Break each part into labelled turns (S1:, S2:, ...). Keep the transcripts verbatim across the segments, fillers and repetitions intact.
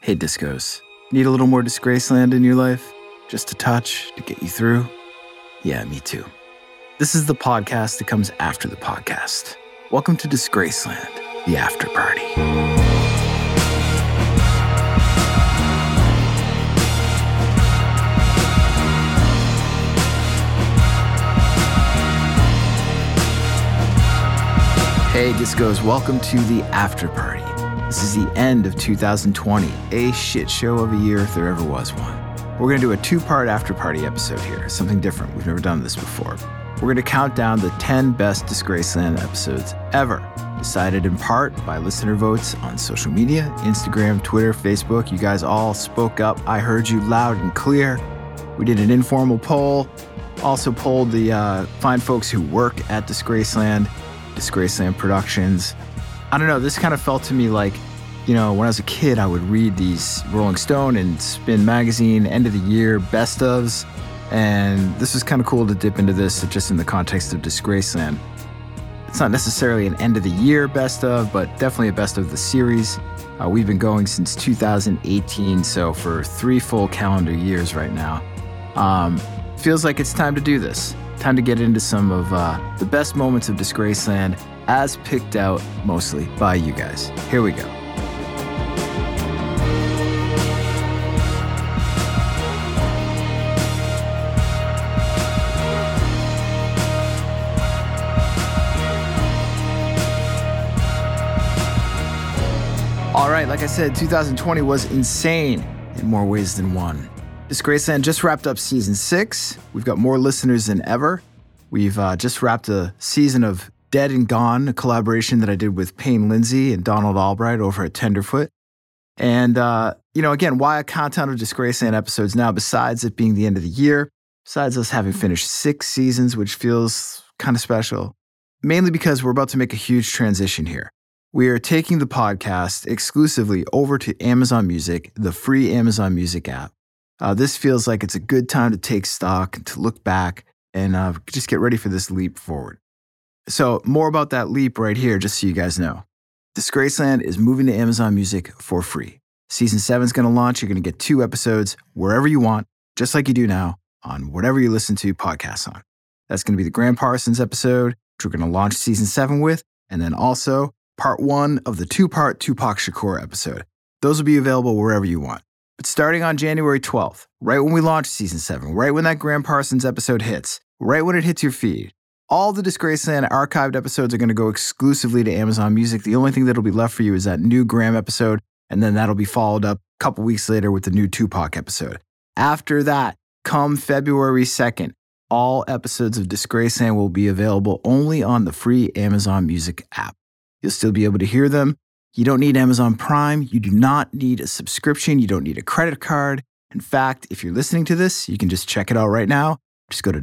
S1: Hey Discos, need a little more Disgraceland in your life? Just a touch to get you through? Yeah, me too. This is the podcast that comes after the podcast. Welcome to Disgraceland, the after party. Hey Discos, welcome to the after party. This is the end of two thousand twenty, a shit show of a year if there ever was one. We're going to do a two-part after party episode here, something different. We've never done this before. We're going to count down the ten best Disgraceland episodes ever, decided in part by listener votes on social media, Instagram, Twitter, Facebook. You guys all spoke up. I heard you loud and clear. We did an informal poll, also polled the uh, fine folks who work at Disgraceland, Disgraceland Productions. I don't know, this kind of felt to me like, you know, when I was a kid, I would read these Rolling Stone and Spin magazine, end of the year, best ofs, and this was kind of cool to dip into this just in the context of Disgraceland. It's not necessarily an end of the year best of, but definitely a best of the series. Uh, we've been going since two thousand eighteen, so for three full calendar years right now. Um, feels like it's time to do this. Time to get into some of uh, the best moments of Disgraceland as picked out mostly by you guys. Here we go. All right, like I said, two thousand twenty was insane in more ways than one. Disgraceland just wrapped up season six. We've got more listeners than ever. We've uh, just wrapped a season of Dead and Gone, a collaboration that I did with Payne Lindsay and Donald Albright over at Tenderfoot. And, uh, you know, again, why a countdown of Disgraceland episodes now, besides it being the end of the year, besides us having finished six seasons, which feels kind of special, mainly because we're about to make a huge transition here. We are taking the podcast exclusively over to Amazon Music, the free Amazon Music app. Uh, this feels like it's a good time to take stock, to look back, and uh, just get ready for this leap forward. So more about that leap right here, just so you guys know. Disgraceland is moving to Amazon Music for free. Season seven is going to launch. You're going to get two episodes wherever you want, just like you do now, on whatever you listen to podcasts on. That's going to be the Graham Parsons episode, which we're going to launch season seven with, and then also part one of the two-part Tupac Shakur episode. Those will be available wherever you want. But starting on January twelfth, right when we launch season seven, right when that Graham Parsons episode hits, right when it hits your feed, all the Disgraceland archived episodes are going to go exclusively to Amazon Music. The only thing that'll be left for you is that new Graham episode, and then that'll be followed up a couple weeks later with the new Tupac episode. After that, come February second, all episodes of Disgraceland will be available only on the free Amazon Music app. You'll still be able to hear them. You don't need Amazon Prime. You do not need a subscription. You don't need a credit card. In fact, if you're listening to this, you can just check it out right now. Just go to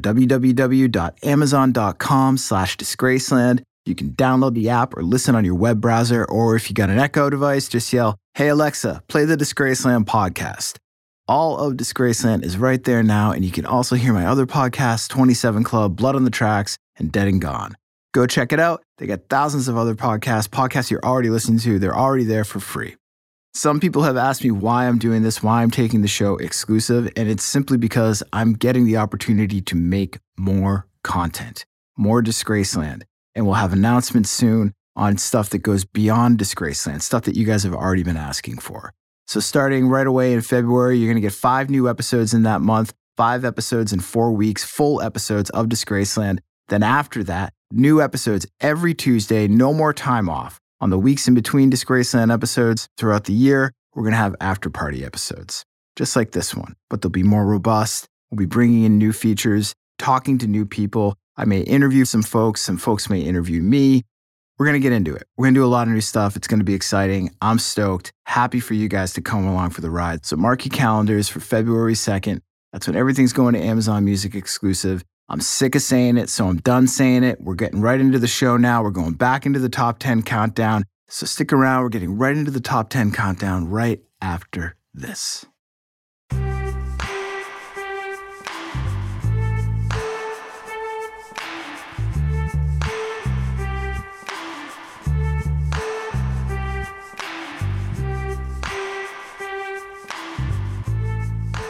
S1: www.amazon.com slash Disgraceland. You can download the app or listen on your web browser, or if you got an Echo device, just yell, "Hey Alexa, play the Disgraceland podcast." All of Disgraceland is right there now, and you can also hear my other podcasts, twenty-seven Club, Blood on the Tracks, and Dead and Gone. Go check it out. They got thousands of other podcasts, podcasts you're already listening to. They're already there for free. Some people have asked me why I'm doing this, why I'm taking the show exclusive, and it's simply because I'm getting the opportunity to make more content, more Disgraceland, and we'll have announcements soon on stuff that goes beyond Disgraceland, stuff that you guys have already been asking for. So starting right away in February, you're going to get five new episodes in that month, five episodes in four weeks, full episodes of Disgraceland. Then after that, new episodes every Tuesday, no more time off. On the weeks in between Disgraceland episodes throughout the year, we're going to have after-party episodes, just like this one, but they'll be more robust. We'll be bringing in new features, talking to new people. I may interview some folks. Some folks may interview me. We're going to get into it. We're going to do a lot of new stuff. It's going to be exciting. I'm stoked. Happy for you guys to come along for the ride. So mark your calendars for February second. That's when everything's going to Amazon Music exclusive. I'm sick of saying it, so I'm done saying it. We're getting right into the show now. We're going back into the top ten countdown. So stick around. We're getting right into the top ten countdown right after this.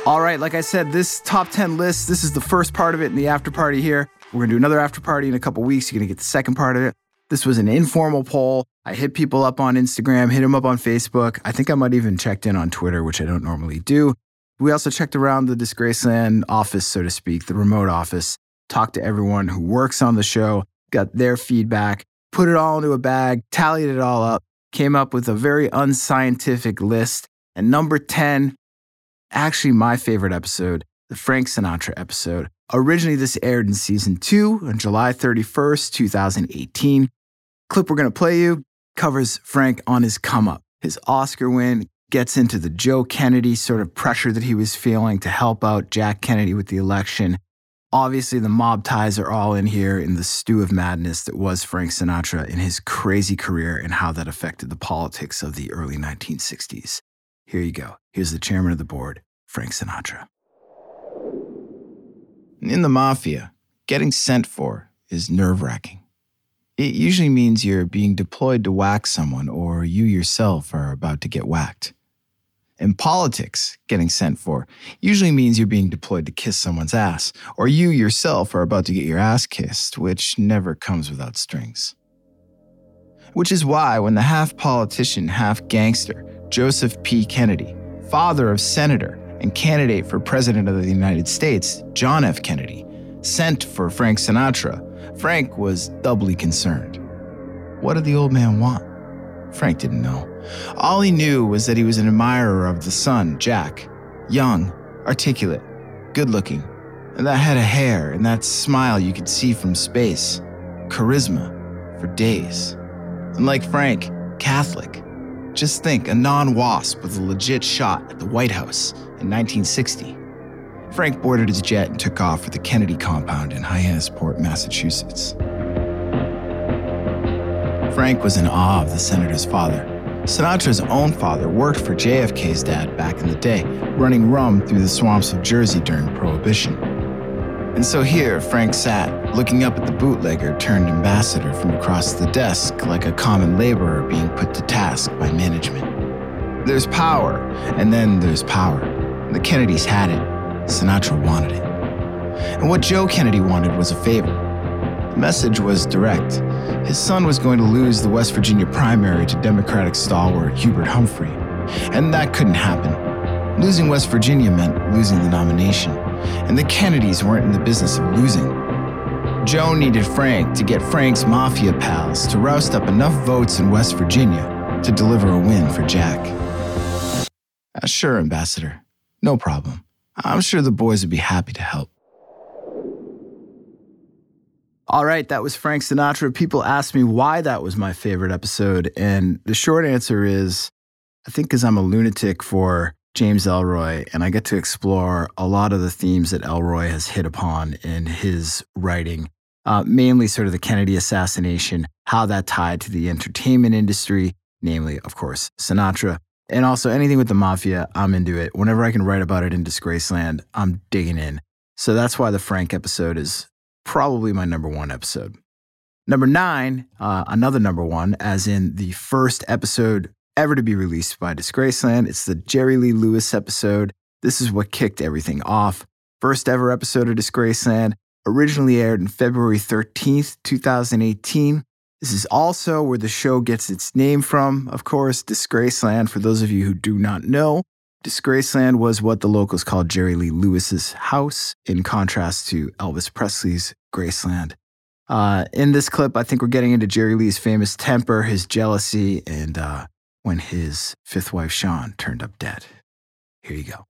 S1: All right, like I said, this top ten list, this is the first part of it in the after party here. We're going to do another after party in a couple weeks. You're going to get the second part of it. This was an informal poll. I hit people up on Instagram, hit them up on Facebook. I think I might even checked in on Twitter, which I don't normally do. We also checked around the Disgraceland office, so to speak, the remote office, talked to everyone who works on the show, got their feedback, put it all into a bag, tallied it all up, came up with a very unscientific list. And number ten, actually my favorite episode, the Frank Sinatra episode. Originally, this aired in season two on July thirty-first, twenty eighteen. Clip we're going to play you covers Frank on his come up. His Oscar win, gets into the Joe Kennedy sort of pressure that he was feeling to help out Jack Kennedy with the election. Obviously, the mob ties are all in here in the stew of madness that was Frank Sinatra in his crazy career and how that affected the politics of the early nineteen sixties. Here you go. Here's the chairman of the board, Frank Sinatra. In the mafia, getting sent for is nerve-wracking. It usually means you're being deployed to whack someone or you yourself are about to get whacked. In politics, getting sent for usually means you're being deployed to kiss someone's ass or you yourself are about to get your ass kissed, which never comes without strings. Which is why when the half-politician, half-gangster Joseph P. Kennedy, father of Senator and candidate for President of the United States, John F. Kennedy, sent for Frank Sinatra, Frank was doubly concerned. What did the old man want? Frank didn't know. All he knew was that he was an admirer of the son, Jack, young, articulate, good-looking, and that had a hair and that smile you could see from space, charisma for days. And like Frank, Catholic. Just think, a non-WASP with a legit shot at the White House in nineteen sixty. Frank boarded his jet and took off for the Kennedy compound in Hyannisport, Massachusetts. Frank was in awe of the senator's father. Sinatra's own father worked for J F K's dad back in the day, running rum through the swamps of Jersey during Prohibition. And so here, Frank sat, looking up at the bootlegger turned ambassador from across the desk like a common laborer being put to task by management. There's power, and then there's power. The Kennedys had it. Sinatra wanted it. And what Joe Kennedy wanted was a favor. The message was direct. His son was going to lose the West Virginia primary to Democratic stalwart Hubert Humphrey. And that couldn't happen. Losing West Virginia meant losing the nomination. And the Kennedys weren't in the business of losing. Joe needed Frank to get Frank's mafia pals to roust up enough votes in West Virginia to deliver a win for Jack. Uh, sure, Ambassador. No problem. I'm sure the boys would be happy to help. All right, that was Frank Sinatra. People ask me why that was my favorite episode, and the short answer is, I think because I'm a lunatic for James Ellroy, and I get to explore a lot of the themes that Ellroy has hit upon in his writing, uh, mainly sort of the Kennedy assassination, how that tied to the entertainment industry, namely, of course, Sinatra. And also anything with the mafia, I'm into it. Whenever I can write about it in Disgraceland, I'm digging in. So that's why the Frank episode is probably my number one episode. Number nine, uh, another number one, as in the first episode ever to be released by Disgraceland. It's the Jerry Lee Lewis episode. This is what kicked everything off. First ever episode of Disgraceland, originally aired on February thirteenth, twenty eighteen. This is also where the show gets its name from, of course, Disgraceland. For those of you who do not know, Disgraceland was what the locals called Jerry Lee Lewis's house, in contrast to Elvis Presley's Graceland. Uh, in this clip, I think we're getting into Jerry Lee's famous temper, his jealousy, and uh, when his fifth wife, Shawn, turned up dead. Here you go.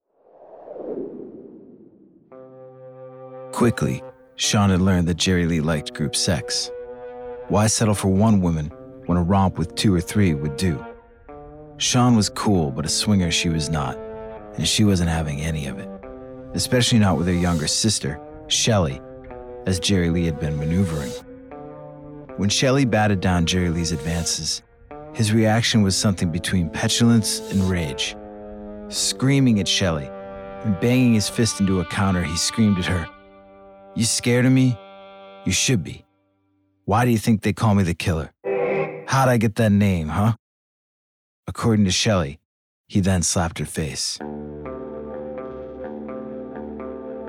S1: Quickly, Shawn had learned that Jerry Lee liked group sex. Why settle for one woman when a romp with two or three would do? Shawn was cool, but a swinger she was not, and she wasn't having any of it, especially not with her younger sister, Shelley, as Jerry Lee had been maneuvering. When Shelley batted down Jerry Lee's advances, his reaction was something between petulance and rage. Screaming at Shelley and banging his fist into a counter, he screamed at her, "You scared of me? You should be. Why do you think they call me the killer? How'd I get that name, huh?" According to Shelley, he then slapped her face.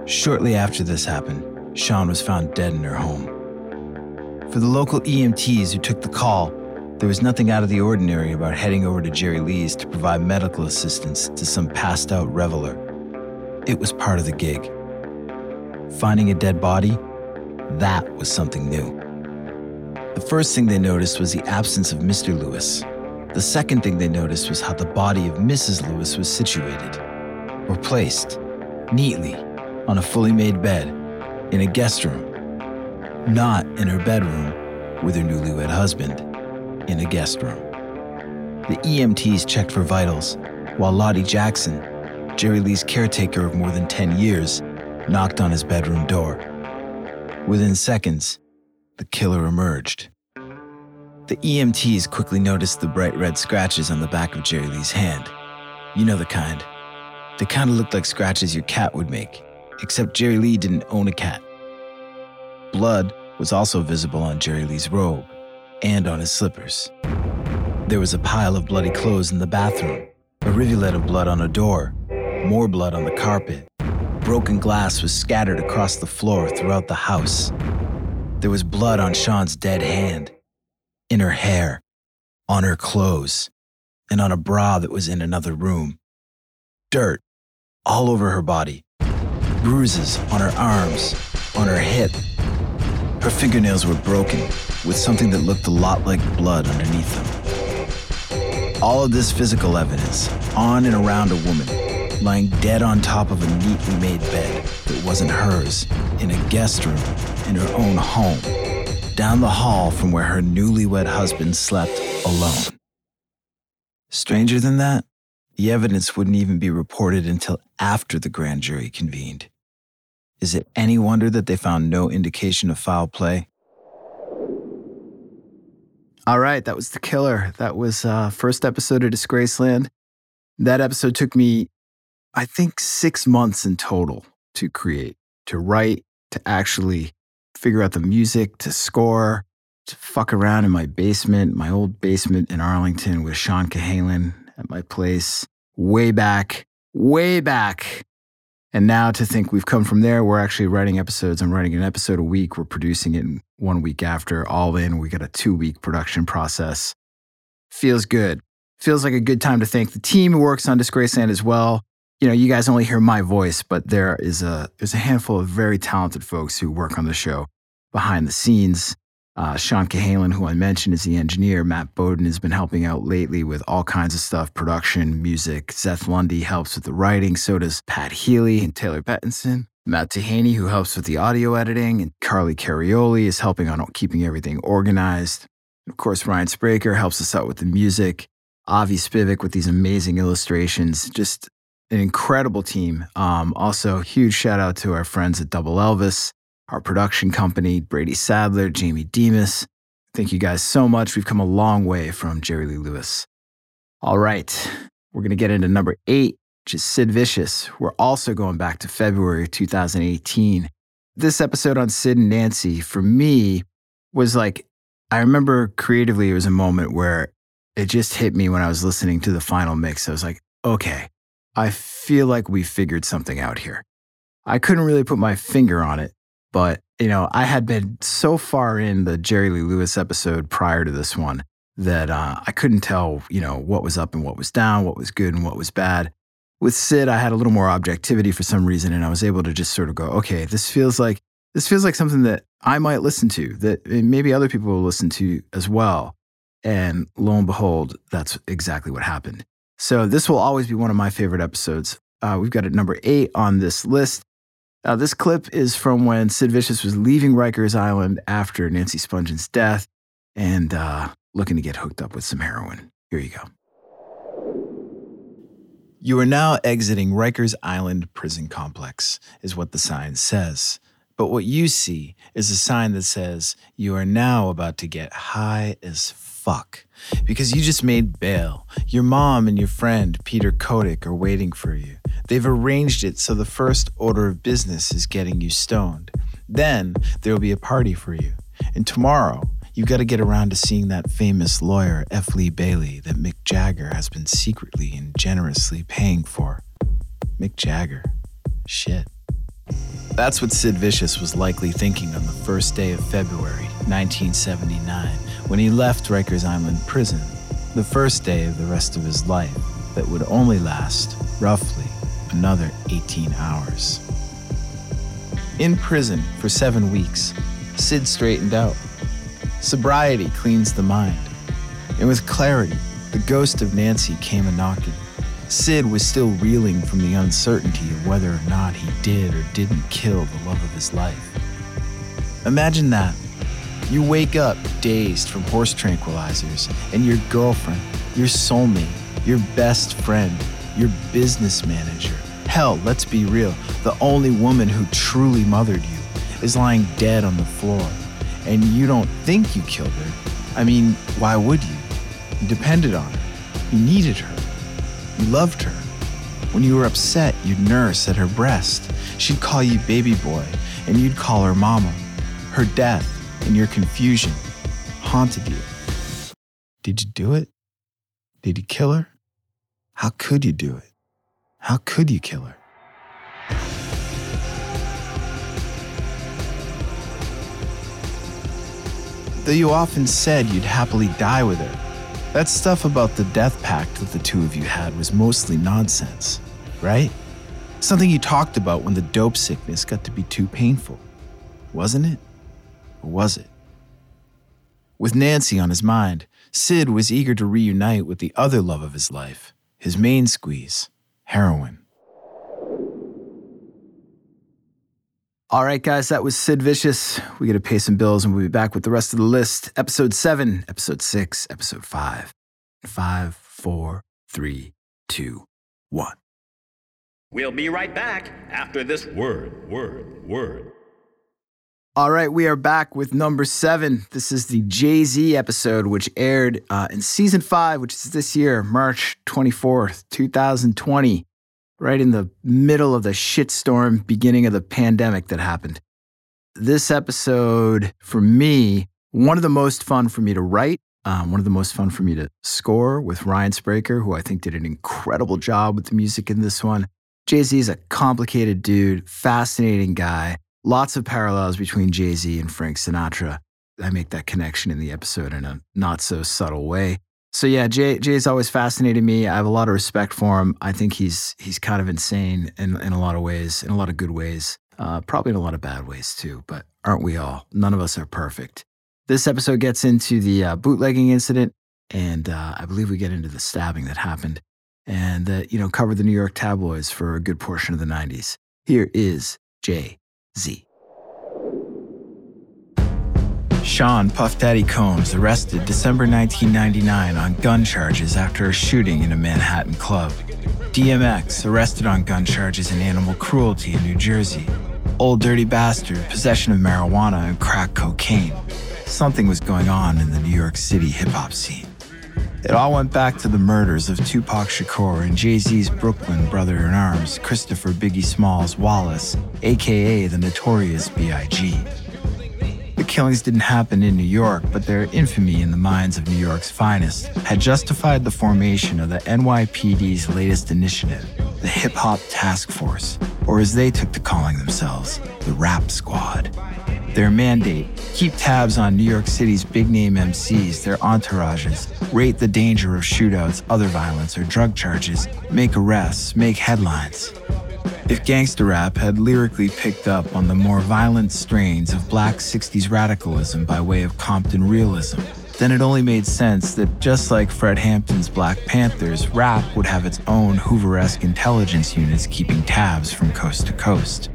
S1: Shortly after this happened, Shawn was found dead in her home. For the local E M Ts who took the call, there was nothing out of the ordinary about heading over to Jerry Lee's to provide medical assistance to some passed-out reveler. It was part of the gig. Finding a dead body, that was something new. The first thing they noticed was the absence of Mister Lewis. The second thing they noticed was how the body of Missus Lewis was situated, or placed, neatly, on a fully made bed, in a guest room. Not in her bedroom with her newlywed husband, in a guest room. The E M Ts checked for vitals, while Lottie Jackson, Jerry Lee's caretaker of more than ten years, knocked on his bedroom door. Within seconds, the killer emerged. The E M Ts quickly noticed the bright red scratches on the back of Jerry Lee's hand. You know the kind. They kind of looked like scratches your cat would make, except Jerry Lee didn't own a cat. Blood was also visible on Jerry Lee's robe and on his slippers. There was a pile of bloody clothes in the bathroom, a rivulet of blood on a door, more blood on the carpet. Broken glass was scattered across the floor throughout the house. There was blood on Shawn's dead hand, in her hair, on her clothes, and on a bra that was in another room. Dirt all over her body, bruises on her arms, on her hip. Her fingernails were broken, with something that looked a lot like blood underneath them. All of this physical evidence, on and around a woman, lying dead on top of a neatly made bed that wasn't hers, in a guest room, in her own home, down the hall from where her newlywed husband slept alone. Stranger than that, the evidence wouldn't even be reported until after the grand jury convened. Is it any wonder that they found no indication of foul play? All right, that was The Killer. That was uh first episode of Disgraceland. That episode took me, I think, six months in total to create, to write, to actually figure out the music, to score, to fuck around in my basement, my old basement in Arlington with Sean Cahalan at my place, way back, way back. And now to think we've come from there, we're actually writing episodes. I'm writing an episode a week. We're producing it one week after, all in. We got a two-week production process. Feels good. Feels like a good time to thank the team who works on Disgraceland as well. You know, you guys only hear my voice, but there is a there's a handful of very talented folks who work on the show behind the scenes. Uh, Sean Cahalan, who I mentioned, is the engineer. Matt Bowden has been helping out lately with all kinds of stuff, production, music. Seth Lundy helps with the writing. So does Pat Healy and Taylor Pettinson. Matt Tahaney, who helps with the audio editing. And Carly Carioli is helping on keeping everything organized. And of course, Ryan Spraker helps us out with the music. Avi Spivak with these amazing illustrations. Just an incredible team. Um, also, huge shout out to our friends at Double Elvis, our production company, Brady Sadler, Jamie Demas. Thank you guys so much. We've come a long way from Jerry Lee Lewis. All right, we're going to get into number eight, which is Sid Vicious. We're also going back to February two thousand eighteen. This episode on Sid and Nancy, for me, was like, I remember creatively it was a moment where it just hit me when I was listening to the final mix. I was like, okay, I feel like we figured something out here. I couldn't really put my finger on it, but, you know, I had been so far in the Jerry Lee Lewis episode prior to this one that uh, I couldn't tell, you know, what was up and what was down, what was good and what was bad. With Sid, I had a little more objectivity for some reason, and I was able to just sort of go, okay, this feels like this feels like something that I might listen to, that maybe other people will listen to as well. And lo and behold, that's exactly what happened. So this will always be one of my favorite episodes. Uh, we've got it number eight on this list. Uh, this clip is from when Sid Vicious was leaving Rikers Island after Nancy Spungen death and uh, looking to get hooked up with some heroin. Here you go. You are now exiting Rikers Island Prison Complex, is what the sign says. But what you see is a sign that says you are now about to get high as fuck because you just made bail. Your mom and your friend, Peter Kotick, are waiting for you. They've arranged it so the first order of business is getting you stoned. Then there'll be a party for you. And tomorrow, you've got to get around to seeing that famous lawyer, F. Lee Bailey, that Mick Jagger has been secretly and generously paying for. Mick Jagger. Shit. That's what Sid Vicious was likely thinking on the first day of February nineteen seventy-nine, when he left Rikers Island prison, the first day of the rest of his life that would only last, roughly, another eighteen hours. In prison for seven weeks, Sid straightened out. Sobriety cleans the mind. And with clarity, the ghost of Nancy came a-knocking. Sid was still reeling from the uncertainty of whether or not he did or didn't kill the love of his life. Imagine that. You wake up dazed from horse tranquilizers, and your girlfriend, your soulmate, your best friend, your business manager, hell, let's be real, the only woman who truly mothered you, is lying dead on the floor, and you don't think you killed her. I mean, why would you? You depended on her. You needed her. You loved her. When you were upset, you'd nurse at her breast. She'd call you baby boy, and you'd call her mama. Her death and your confusion haunted you. Did you do it? Did you kill her? How could you do it? How could you kill her? Though you often said you'd happily die with her, that stuff about the death pact that the two of you had was mostly nonsense, right? Something you talked about when the dope sickness got to be too painful, wasn't it? Or was it? With Nancy on his mind, Sid was eager to reunite with the other love of his life, his main squeeze, heroin. All right, guys, that was Sid Vicious. We got to pay some bills, and we'll be back with the rest of the list. Episode seven, episode six, episode five. Five, four, three, two, one.
S2: We'll be right back after this word, word, word.
S1: All right, we are back with number seven. This is the Jay-Z episode, which aired uh, in season five, which is this year, March twenty-fourth, twenty twenty. Right in the middle of the shitstorm beginning of the pandemic that happened. This episode, for me, one of the most fun for me to write, um, one of the most fun for me to score with Ryan Spraker, who I think did an incredible job with the music in this one. Jay-Z is a complicated dude, fascinating guy, lots of parallels between Jay-Z and Frank Sinatra. I make that connection in the episode in a not so subtle way. So yeah, Jay Jay's always fascinated me. I have a lot of respect for him. I think he's he's kind of insane in, in a lot of ways, in a lot of good ways, uh, probably in a lot of bad ways too, but aren't we all? None of us are perfect. This episode gets into the uh, bootlegging incident, and uh, I believe we get into the stabbing that happened, and that, you know, covered the New York tabloids for a good portion of the nineties. Here is Jay-Z. Sean Puff Daddy Combs arrested December nineteen ninety-nine on gun charges after a shooting in a Manhattan club. D M X arrested on gun charges in animal cruelty in New Jersey. Old Dirty Bastard, possession of marijuana and crack cocaine. Something was going on in the New York City hip-hop scene. It all went back to the murders of Tupac Shakur and Jay-Z's Brooklyn brother-in-arms, Christopher Biggie Smalls Wallace, a k a the Notorious B I G The killings didn't happen in New York, but their infamy in the minds of New York's finest had justified the formation of the N Y P D's latest initiative, the Hip Hop Task Force, or as they took to calling themselves, the Rap Squad. Their mandate, keep tabs on New York City's big-name M Cs, their entourages, rate the danger of shootouts, other violence, or drug charges, make arrests, make headlines. If gangster rap had lyrically picked up on the more violent strains of black sixties radicalism by way of Compton realism, then it only made sense that just like Fred Hampton's Black Panthers, rap would have its own Hoover-esque intelligence units keeping tabs from coast to coast.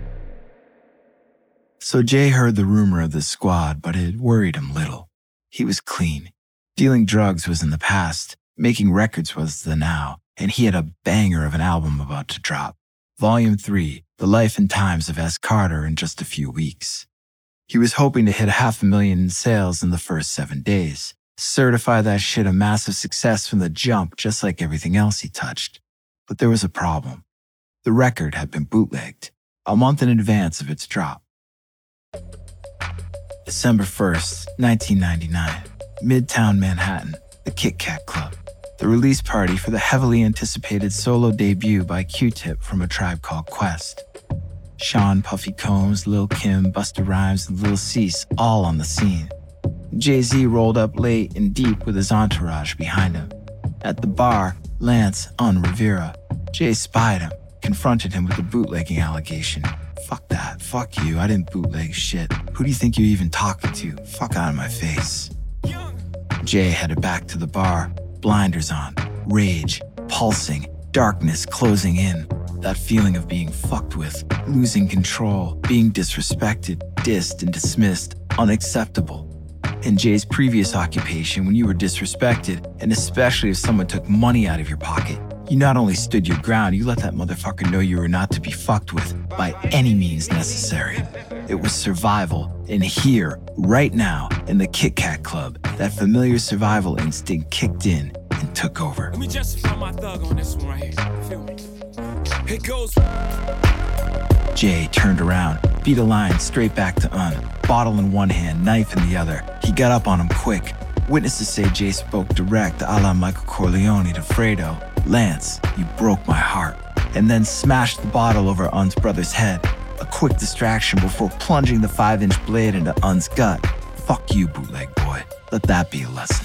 S1: So Jay heard the rumor of the squad, but it worried him little. He was clean. Dealing drugs was in the past, making records was the now, and he had a banger of an album about to drop. Volume three, The Life and Times of S. Carter, in just a few weeks. He was hoping to hit half a million in sales in the first seven days, certify that shit a massive success from the jump just like everything else he touched. But there was a problem. The record had been bootlegged, a month in advance of its drop. December first, nineteen ninety-nine, Midtown Manhattan, the Kit Kat Club. The release party for the heavily anticipated solo debut by Q-Tip from A Tribe Called Quest. Sean Puffy Combs, Lil' Kim, Busta Rhymes, and Lil Cease all on the scene. Jay-Z rolled up late and deep with his entourage behind him. At the bar, Lance on Rivera. Jay spied him, confronted him with a bootlegging allegation. Fuck that. Fuck you. I didn't bootleg shit. Who do you think you're even talking to? Fuck out of my face. Jay headed back to the bar, blinders on, rage, pulsing, darkness closing in. That feeling of being fucked with, losing control, being disrespected, dissed and dismissed, unacceptable. In Jay's previous occupation, when you were disrespected, and especially if someone took money out of your pocket, you not only stood your ground, you let that motherfucker know you were not to be fucked with by any means necessary. It was survival, and here, right now, in the Kit Kat Club, that familiar survival instinct kicked in and took over.
S3: Let me justify my thug on this one right here. Feel me? It goes.
S1: Jay turned around, beat a line straight back to Un, bottle in one hand, knife in the other. He got up on him quick. Witnesses say Jay spoke direct a la Michael Corleone to Fredo. Lance, you broke my heart. And then smashed the bottle over Un's brother's head. A quick distraction before plunging the five-inch blade into Un's gut. Fuck you, bootleg boy. Let that be a lesson.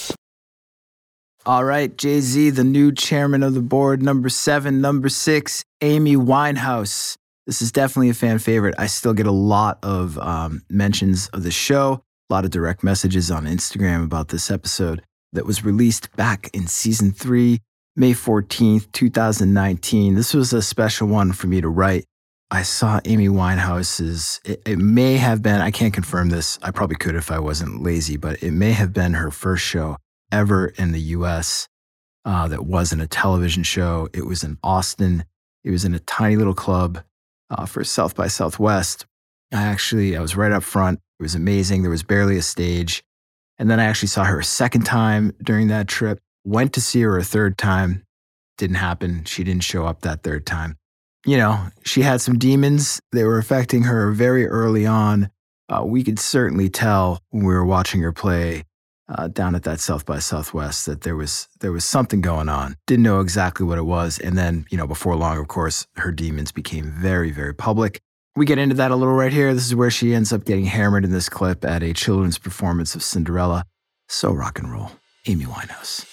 S1: All right, Jay-Z, the new chairman of the board. Number seven, number six, Amy Winehouse. This is definitely a fan favorite. I still get a lot of um, mentions of the show, a lot of direct messages on Instagram about this episode that was released back in season three, May fourteenth, twenty nineteen. This was a special one for me to write. I saw Amy Winehouse's, it, it may have been, I can't confirm this, I probably could if I wasn't lazy, but it may have been her first show ever in the U S uh, that wasn't a television show. It was in Austin. It was in a tiny little club uh, for South by Southwest. I actually, I was right up front. It was amazing. There was barely a stage. And then I actually saw her a second time during that trip. Went to see her a third time. Didn't happen. She didn't show up that third time. You know, she had some demons. They were affecting her very early on. Uh, we could certainly tell when we were watching her play Uh, down at that South by Southwest that there was there was something going on. Didn't know exactly what it was. And then, you know, before long, of course, her demons became very, very public. We get into that a little right here. This is where she ends up getting hammered in this clip at a children's performance of Cinderella. So rock and roll. Amy Winehouse.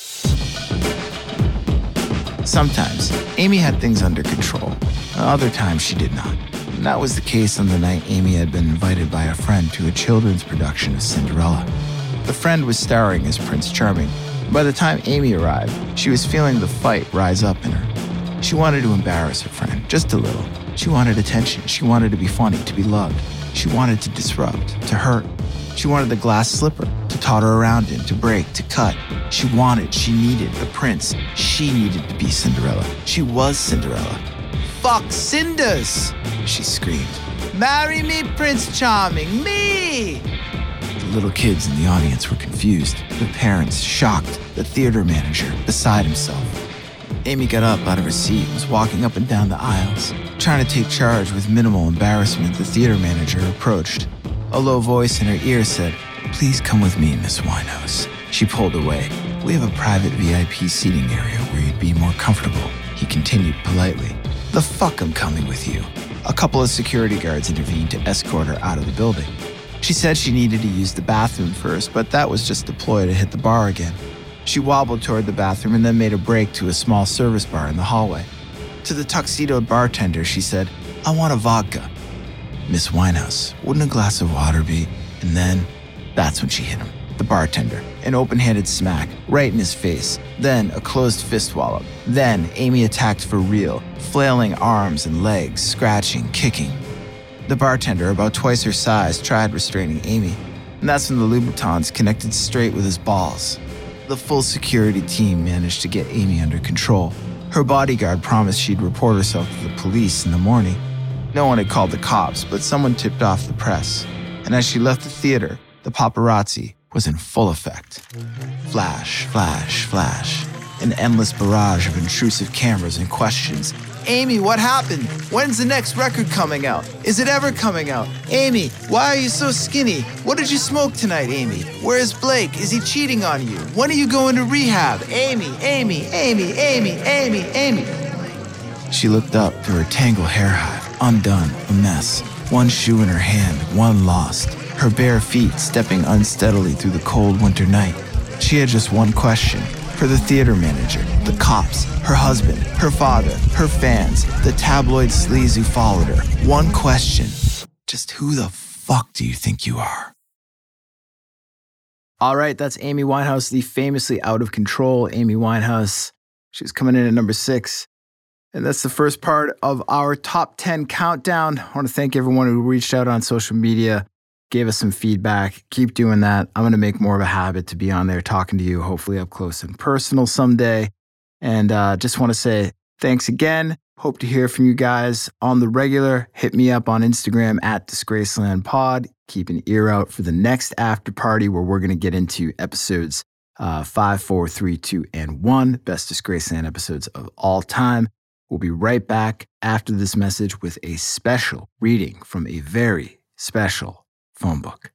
S1: Sometimes, Amy had things under control. Other times, she did not. And that was the case on the night Amy had been invited by a friend to a children's production of Cinderella. The friend was starring as Prince Charming. By the time Amy arrived, she was feeling the fight rise up in her. She wanted to embarrass her friend, just a little. She wanted attention. She wanted to be funny, to be loved. She wanted to disrupt, to hurt. She wanted the glass slipper to totter around in, to break, to cut. She wanted, she needed the prince. She needed to be Cinderella. She was Cinderella. Fuck Cinders, she screamed. Marry me, Prince Charming, me! The little kids in the audience were confused. The parents shocked. The theater manager beside himself. Amy got up out of her seat and was walking up and down the aisles. Trying to take charge with minimal embarrassment, the theater manager approached. A low voice in her ear said, "Please come with me, Miss Winehouse." She pulled away. "We have a private V I P seating area where you'd be more comfortable," he continued politely. "The fuck I'm coming with you." A couple of security guards intervened to escort her out of the building. She said she needed to use the bathroom first, but that was just a ploy to hit the bar again. She wobbled toward the bathroom and then made a break to a small service bar in the hallway. To the tuxedoed bartender, she said, "I want a vodka." "Miss Winehouse, wouldn't a glass of water be?" And then, that's when she hit him. The bartender, an open-handed smack, right in his face. Then a closed fist wallop. Then Amy attacked for real, flailing arms and legs, scratching, kicking. The bartender, about twice her size, tried restraining Amy, and that's when the Louboutins connected straight with his balls. The full security team managed to get Amy under control. Her bodyguard promised she'd report herself to the police in the morning. No one had called the cops, but someone tipped off the press. And as she left the theater, the paparazzi was in full effect. Flash, flash, flash. An endless barrage of intrusive cameras and questions. "Amy, what happened? When's the next record coming out? Is it ever coming out? Amy, why are you so skinny? What did you smoke tonight, Amy? Where's Blake? Is he cheating on you? When are you going to rehab? Amy, Amy, Amy, Amy, Amy, Amy." She looked up through her tangled hair hive. undone, a mess. One shoe in her hand, one lost. Her bare feet stepping unsteadily through the cold winter night. She had just one question. For the theater manager, the cops, her husband, her father, her fans, the tabloid sleaze who followed her. One question. Just who the fuck do you think you are? All right, that's Amy Winehouse, the famously out of control Amy Winehouse. She's coming in at number six. And that's the first part of our top ten countdown. I want to thank everyone who reached out on social media, gave us some feedback. Keep doing that. I'm going to make more of a habit to be on there talking to you, hopefully up close and personal someday. And uh, just want to say thanks again. Hope to hear from you guys on the regular. Hit me up on Instagram at DisgracelandPod. Keep an ear out for the next after party where we're going to get into episodes uh, five, four, three, two, and one. Best Disgraceland episodes of all time. We'll be right back after this message with a special reading from a very special phone book.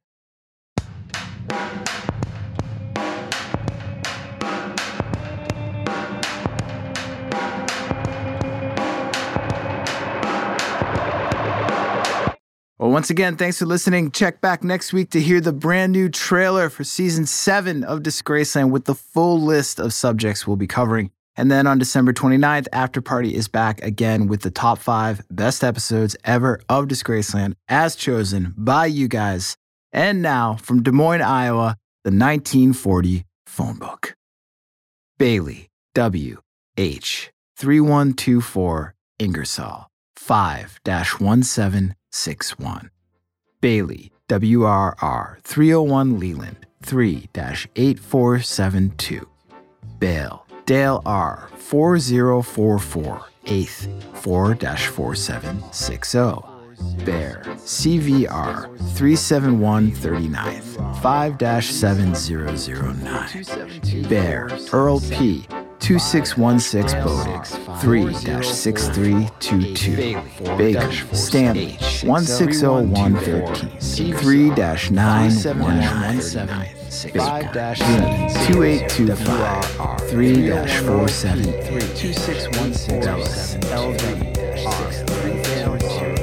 S1: Well, once again, thanks for listening. Check back next week to hear the brand new trailer for season seven of Disgraceland with the full list of subjects we'll be covering. And then on December twenty-ninth, After Party is back again with the top five best episodes ever of Disgraceland as chosen by you guys. And now, from Des Moines, Iowa, the nineteen forty phone book. Bailey, W H three one two four, Ingersoll, five dash one seven six one. Bailey, W R R three oh one Leland, three dash eight four seven two. Bale, Dale R four zero four four, eighth, four dash four seven six zero. Bear, C V R three seven one three nine, five dash seven zero zero nine. Bear, Earl P two six one six Bodig, three dash six three two two. Baker, Stanley, one six zero one one three, three dash nine one nine nine. Baker, Green, two eight two five, three dash four seven three, two six one six L V R three four two.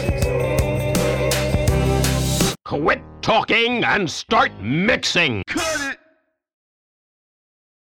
S4: Quit talking and start mixing.